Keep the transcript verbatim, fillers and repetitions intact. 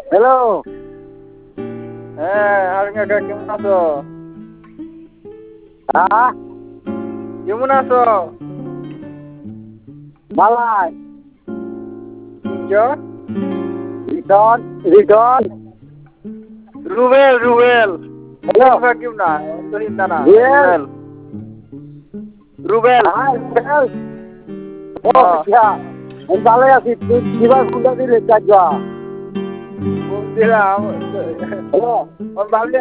Hello. হ্যাঁ আরে কাকা কেমন আছো? হ্যাঁ কেমন আছো? বালাই। রিটন রিটন রুবেল রুবেল হ্যালো কেমন না অন্তরিন্দা না রুবেল রুবেল হ্যাঁ রুবেল ও আচ্ছা আমি ভালো আছি তুই কিবার ফোনটা দিলে চাচা ফোন দিলাম হ্যালো ভালো